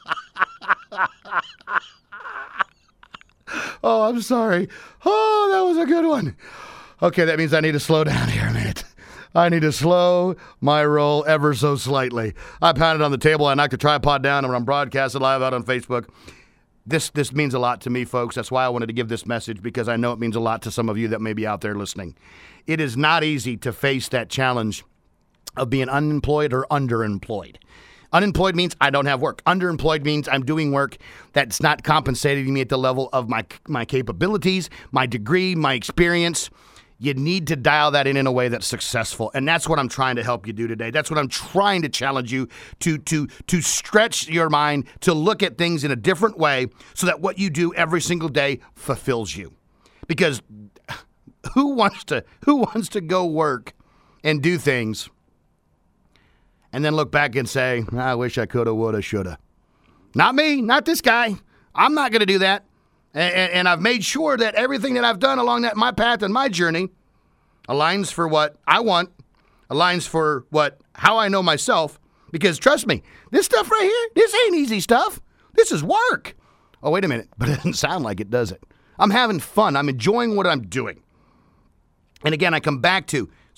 Oh, I'm sorry. Oh, that was a good one. Okay, that means I need to slow down here a minute. I need to slow my roll ever so slightly. I pounded on the table. I knocked the tripod down, and I'm broadcasting live out on Facebook. This this means a lot to me, folks. That's why I wanted to give this message, because I know it means a lot to some of you that may be out there listening. It is not easy to face that challenge of being unemployed or underemployed. Unemployed means I don't have work. Underemployed means I'm doing work that's not compensating me at the level of my my capabilities, my degree, my experience. You need to dial that in in a way that's successful. And that's what I'm trying to help you do today. That's what I'm trying to challenge you to, to, to stretch your mind, to look at things in a different way so that what you do every single day fulfills you. Because who wants to, who wants to go work and do things and then look back and say, I wish I coulda, woulda, shoulda? Not me, not this guy. I'm not going to do that. And, and I've made sure that everything that I've done along that my path and my journey aligns for what I want, aligns for what how I know myself. Because trust me, this stuff right here, this ain't easy stuff. This is work. Oh, wait a minute. But it doesn't sound like it, does it? I'm having fun. I'm enjoying what I'm doing. And again, I come back to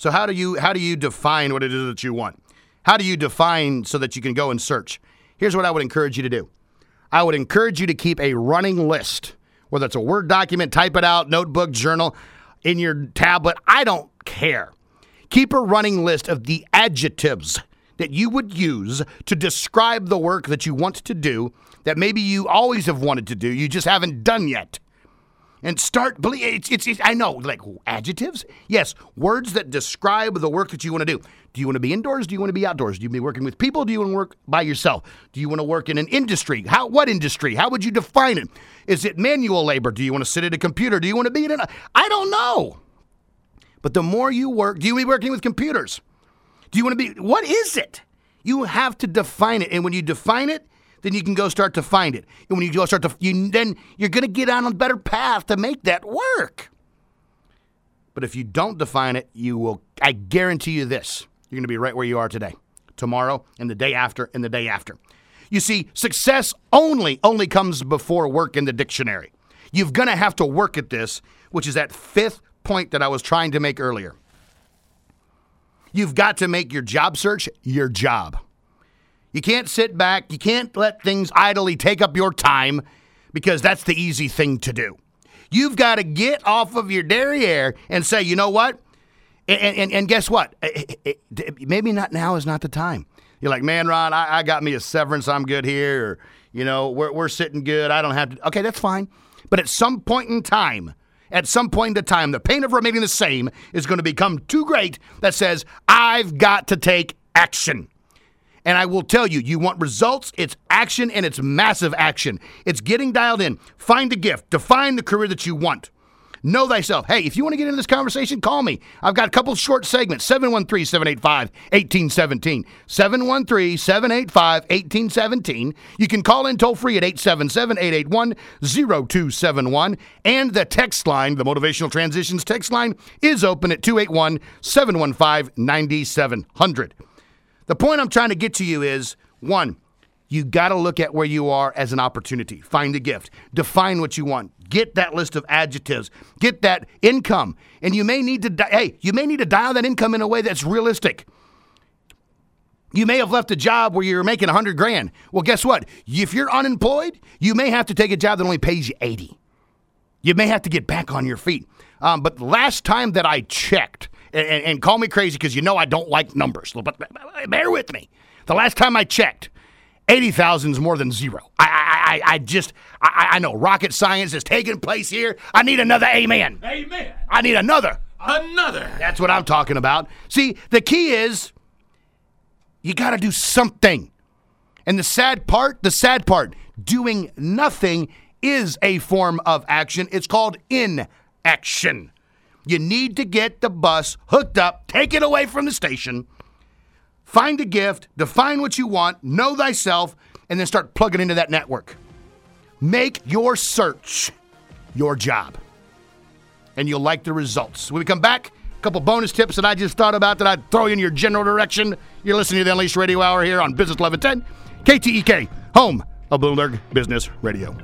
So how do you how do you define what it is that you want? How do you define so that you can go and search? Here's what I would encourage you to do. I would encourage you to keep a running list, whether it's a Word document, type it out, notebook, journal, in your tablet. I don't care. Keep a running list of the adjectives that you would use to describe the work that you want to do, that maybe you always have wanted to do, you just haven't done yet. And start, it's, it's, it's, I know, like adjectives? Yes, words that describe the work that you want to do. Do you want to be indoors? Do you want to be outdoors? Do you want to be working with people? Do you want to work by yourself? Do you want to work in an industry? How? What industry? How would you define it? Is it manual labor? Do you want to sit at a computer? Do you want to be in an, I don't know. But the more you work, do you want to be working with computers? Do you want to be, what is it? You have to define it. And when you define it, then you can go start to find it. And when you go start to, you, then you're going to get on a better path to make that work. But if you don't define it, you will, I guarantee you this, you're going to be right where you are today, tomorrow, and the day after, and the day after. You see, success only, only comes before work in the dictionary. You're going to have to work at this, which is that fifth point that I was trying to make earlier. You've got to make your job search your job. You can't sit back. You can't let things idly take up your time because that's the easy thing to do. You've got to get off of your derriere and say, you know what? And, and, and guess what? Maybe not now is not the time. You're like, man, Ron, I, I got me a severance. I'm good here. Or, you know, we're, we're sitting good. I don't have to. Okay, that's fine. But at some point in time, at some point in time, the pain of remaining the same is going to become too great that says, I've got to take action. And I will tell you, you want results, it's action, and it's massive action. It's getting dialed in. Find a gift. Define the career that you want. Know thyself. Hey, if you want to get into this conversation, call me. I've got a couple short segments, seven one three, seven eight five, one eight one seven. seven one three, seven eight five, one eight one seven. You can call in toll free at eight seven seven, eight eight one, zero two seven one. And the text line, the Motivational Transitions text line, is open at two eight one, seven one five, nine seven zero zero. The point I'm trying to get to you is, one, you got to look at where you are as an opportunity. Find a gift. Define what you want. Get that list of adjectives. Get that income. And you may need to, di- hey, you may need to dial that income in a way that's realistic. You may have left a job where you're making one hundred grand. Well, guess what? If you're unemployed, you may have to take a job that only pays you eighty. You may have to get back on your feet. Um, but last time that I checked, and, and call me crazy because you know I don't like numbers, but bear with me. The last time I checked, eighty thousand is more than zero. I, I, I, I just, I, I know rocket science is taking place here. I need another amen. Amen. I need another. Another. That's what I'm talking about. See, the key is you got to do something. And the sad part, the sad part, doing nothing is a form of action. It's called inaction. You need to get the bus hooked up, take it away from the station, find a gift, define what you want, know thyself, and then start plugging into that network. Make your search your job. And you'll like the results. When we come back, a couple bonus tips that I just thought about that I'd throw in your general direction. You're listening to the Unleashed Radio Hour here on Business eleven ten, K T E K, home of Bloomberg Business Radio.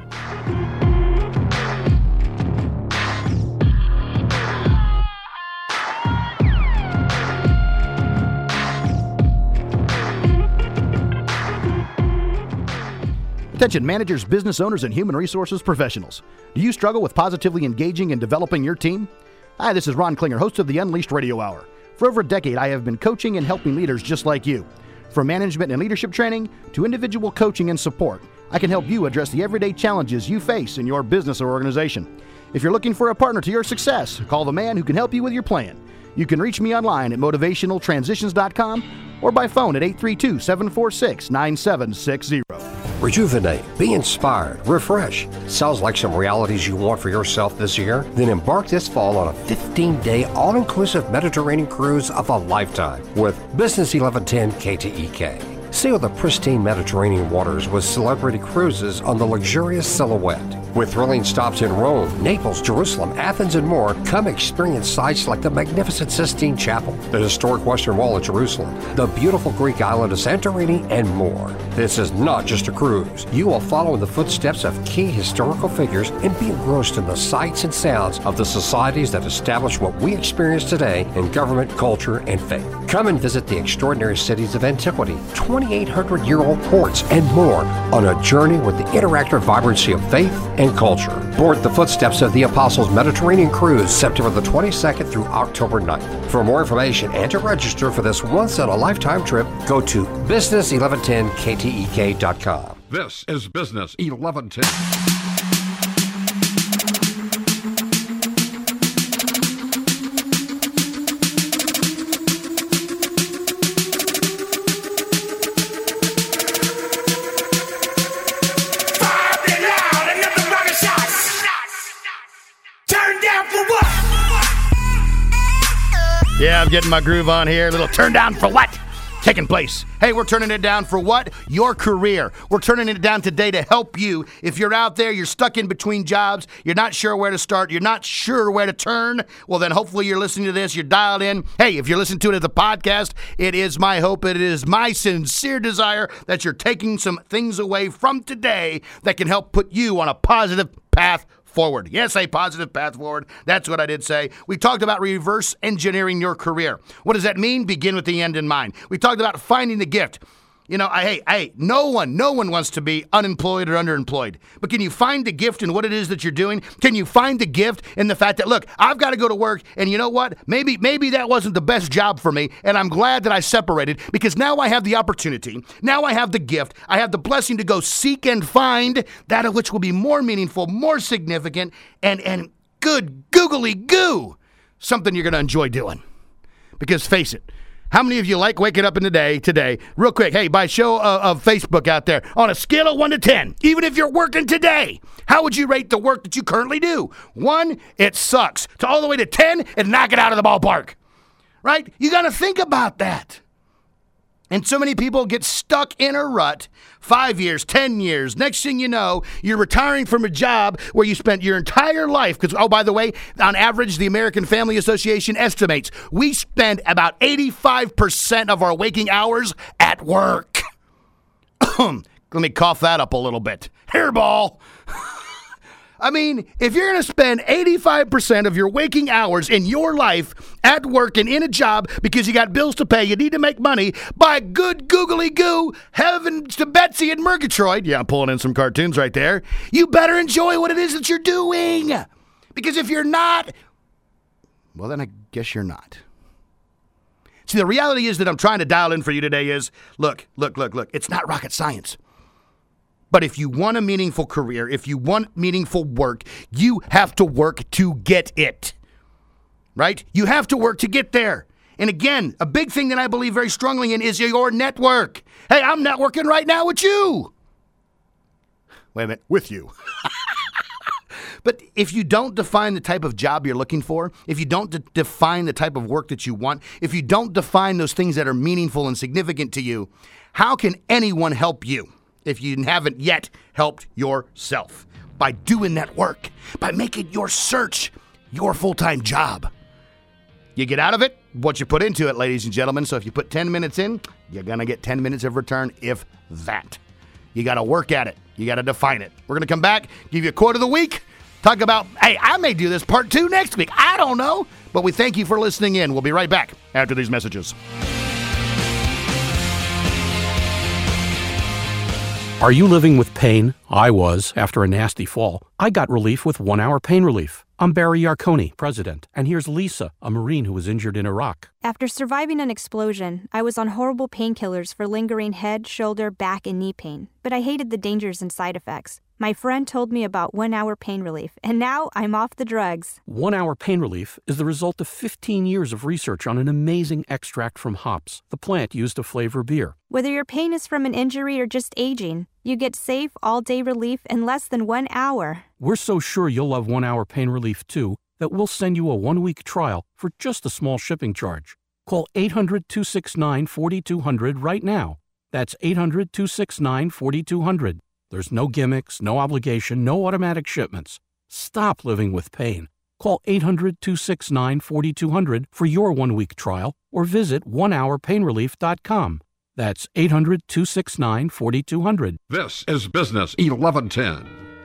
Attention managers, business owners, and human resources professionals. Do you struggle with positively engaging and developing your team? Hi, this is Ron Klinger, host of the Unleashed Radio Hour. For over a decade, I have been coaching and helping leaders just like you. From management and leadership training to individual coaching and support, I can help you address the everyday challenges you face in your business or organization. If you're looking for a partner to your success, call the man who can help you with your plan. You can reach me online at motivational transitions dot com or by phone at eight three two, seven four six, nine seven six zero. Rejuvenate, be inspired, refresh. Sounds like some realities you want for yourself this year? Then embark this fall on a fifteen-day all-inclusive Mediterranean cruise of a lifetime with Business eleven ten K T E K. Sail the pristine Mediterranean waters with celebrity cruises on the luxurious Silhouette. With thrilling stops in Rome, Naples, Jerusalem, Athens, and more, come experience sites like the magnificent Sistine Chapel, the historic Western Wall of Jerusalem, the beautiful Greek island of Santorini, and more. This is not just a cruise. You will follow in the footsteps of key historical figures and be engrossed in the sights and sounds of the societies that establish what we experience today in government, culture, and faith. Come and visit the extraordinary cities of antiquity, twenty-eight hundred year old ports, and more on a journey with the interactive vibrancy of faith and culture. Board the footsteps of the Apostles Mediterranean Cruise September the twenty-second through October ninth. For more information and to register for this once-in-a-lifetime trip, go to business eleven ten k t e k dot com. This is Business eleven ten. Yeah, I'm getting my groove on here. A little turn down for what? Taking place. Hey, we're turning it down for what? Your career. We're turning it down today to help you. If you're out there, you're stuck in between jobs, you're not sure where to start, you're not sure where to turn, well, then hopefully you're listening to this, you're dialed in. Hey, if you're listening to it as a podcast, it is my hope, it is my sincere desire that you're taking some things away from today that can help put you on a positive path forward. Yes, a positive path forward. That's what I did say. We talked about reverse engineering your career. What does that mean? Begin with the end in mind. We talked about finding the gift. You know, I, hey, hey, no one, no one wants to be unemployed or underemployed. But can you find the gift in what it is that you're doing? Can you find the gift in the fact that, look, I've got to go to work, and you know what? Maybe, maybe that wasn't the best job for me, and I'm glad that I separated because now I have the opportunity. Now I have the gift. I have the blessing to go seek and find that of which will be more meaningful, more significant, and and good googly goo, something you're going to enjoy doing. Because face it. How many of you like waking up in the day today, real quick, hey, by show of, of Facebook out there, on a scale of one to ten, even if you're working today, how would you rate the work that you currently do? One, it sucks. To all the way to ten, and knock it out of the ballpark. Right? You got to think about that. And so many people get stuck in a rut, five years, ten years. Next thing you know, you're retiring from a job where you spent your entire life. Because, oh, by the way, on average, the American Family Association estimates we spend about eighty-five percent of our waking hours at work. Let me cough that up a little bit. Hairball. I mean, if you're going to spend eighty-five percent of your waking hours in your life at work and in a job because you got bills to pay, you need to make money, by good googly goo, heavens to Betsy and Murgatroyd, yeah, I'm pulling in some cartoons right there, you better enjoy what it is that you're doing. Because if you're not, well, then I guess you're not. See, the reality is that I'm trying to dial in for you today is, look, look, look, look, it's not rocket science. But if you want a meaningful career, if you want meaningful work, you have to work to get it, right? You have to work to get there. And again, a big thing that I believe very strongly in is your network. Hey, I'm networking right now with you. Wait a minute, with you. But if you don't define the type of job you're looking for, if you don't de- define the type of work that you want, if you don't define those things that are meaningful and significant to you, how can anyone help you? If you haven't yet helped yourself by doing that work, by making your search your full-time job. You get out of it what you put into it, ladies and gentlemen. So if you put ten minutes in, you're going to get ten minutes of return, if that. You got to work at it. You got to define it. We're going to come back, give you a quote of the week, talk about, hey, I may do this part two next week. I don't know. But we thank you for listening in. We'll be right back after these messages. Are you living with pain? I was, after a nasty fall. I got relief with One Hour Pain Relief. I'm Barry Yarconi, president, and here's Lisa, a Marine who was injured in Iraq. After surviving an explosion, I was on horrible painkillers for lingering head, shoulder, back, and knee pain, but I hated the dangers and side effects. My friend told me about One Hour Pain Relief, and now I'm off the drugs. One Hour Pain Relief is the result of fifteen years of research on an amazing extract from hops, the plant used to flavor beer. Whether your pain is from an injury or just aging, you get safe, all-day relief in less than one hour. We're so sure you'll love One Hour Pain Relief, too, that we'll send you a one-week trial for just a small shipping charge. Call eight hundred, two six nine, four two zero zero right now. That's eight hundred, two six nine, four two zero zero. There's no gimmicks, no obligation, no automatic shipments. Stop living with pain. Call eight hundred, two six nine, four two zero zero for your one-week trial or visit one hour pain relief dot com. That's eight hundred, two six nine, four two zero zero. This is Business eleven ten.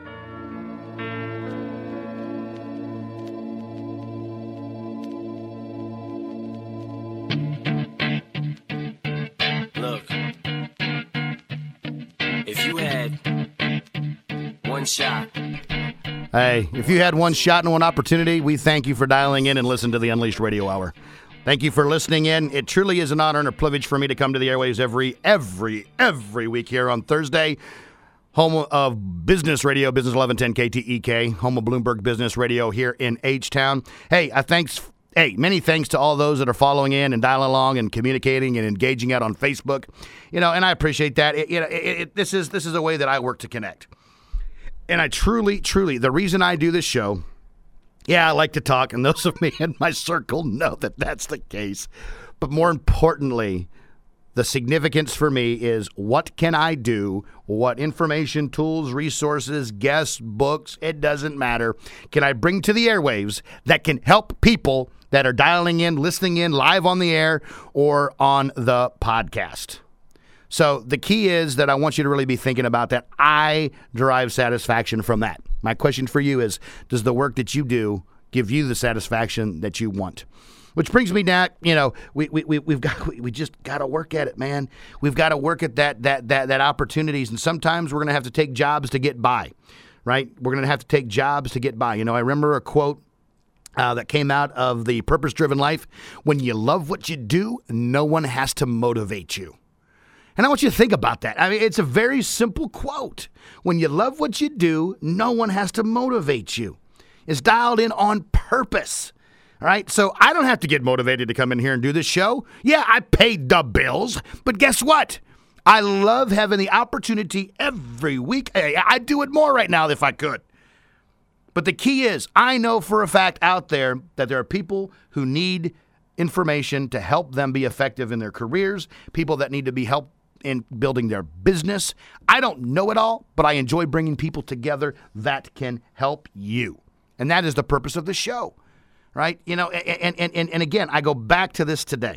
Look, if you had one shot. Hey, if you had one shot and one opportunity, we thank you for dialing in and listening to the Unleashed Radio Hour. Thank you for listening in. It truly is an honor and a privilege for me to come to the airwaves every, every, every week here on Thursday. Home of Business Radio, Business eleven ten K T E K, home of Bloomberg Business Radio here in H-Town. Hey, I thanks, hey, many thanks to all those that are following in and dialing along and communicating and engaging out on Facebook. You know, and I appreciate that. It, you know, it, it, this is this is a way that I work to connect. And I truly, truly, the reason I do this show, yeah, I like to talk, and those of me in my circle know that that's the case. But more importantly, the significance for me is what can I do, what information, tools, resources, guests, books, it doesn't matter, can I bring to the airwaves that can help people that are dialing in, listening in, live on the air, or on the podcast. So the key is that I want you to really be thinking about that. I derive satisfaction from that. My question for you is, does the work that you do give you the satisfaction that you want? Which brings me down, you know, we we we we've got we just got to work at it, man. We've got to work at that that that that opportunities, and sometimes we're going to have to take jobs to get by, right? We're going to have to take jobs to get by. You know, I remember a quote uh, that came out of the Purpose-Driven Life: "When you love what you do, no one has to motivate you." And I want you to think about that. I mean, it's a very simple quote. When you love what you do, no one has to motivate you. It's dialed in on purpose. All right, so I don't have to get motivated to come in here and do this show. Yeah, I paid the bills, but guess what? I love having the opportunity every week. I'd do it more right now if I could. But the key is, I know for a fact out there that there are people who need information to help them be effective in their careers, people that need to be helped in building their business. I don't know it all, but I enjoy bringing people together that can help you. And that is the purpose of the show, right? You know, and, and, and, and again, I go back to this today.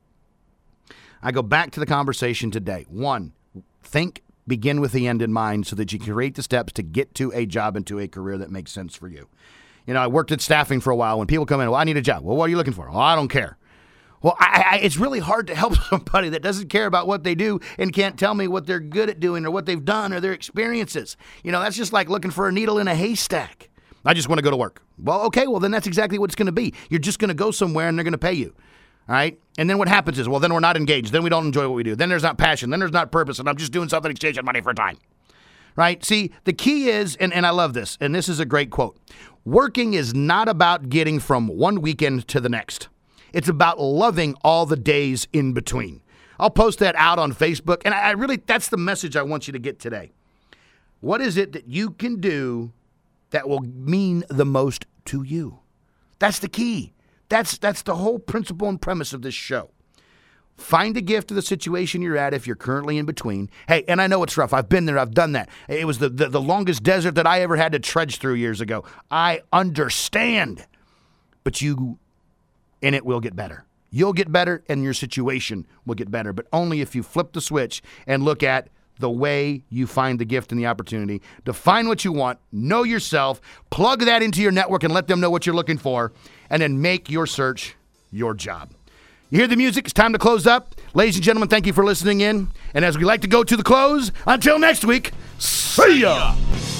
I go back to the conversation today. One, think, begin with the end in mind so that you can create the steps to get to a job and to a career that makes sense for you. You know, I worked at staffing for a while. When people come in, well, I need a job. Well, what are you looking for? Well, I don't care. Well, I, I, it's really hard to help somebody that doesn't care about what they do and can't tell me what they're good at doing or what they've done or their experiences. You know, that's just like looking for a needle in a haystack. I just want to go to work. Well, okay, well, then that's exactly what it's going to be. You're just going to go somewhere and they're going to pay you. All right? And then what happens is, well, then we're not engaged. Then we don't enjoy what we do. Then there's not passion. Then there's not purpose. And I'm just doing something exchanging money for time. Right? See, the key is, and, and I love this, and this is a great quote, working is not about getting from one weekend to the next. It's about loving all the days in between. I'll post that out on Facebook, and I, I really, that's the message I want you to get today. What is it that you can do that will mean the most to you? That's the key. That's that's the whole principle and premise of this show. Find a gift to the situation you're at if you're currently in between. Hey, and I know it's rough. I've been there. I've done that. It was the, the, the longest desert that I ever had to trudge through years ago. I understand. But you, and it will get better. You'll get better and your situation will get better. But only if you flip the switch and look at the way you find the gift and the opportunity. Define what you want. Know yourself. Plug that into your network and let them know what you're looking for. And then make your search your job. You hear the music? It's time to close up. Ladies and gentlemen, thank you for listening in. And as we like to go to the close, until next week, see ya!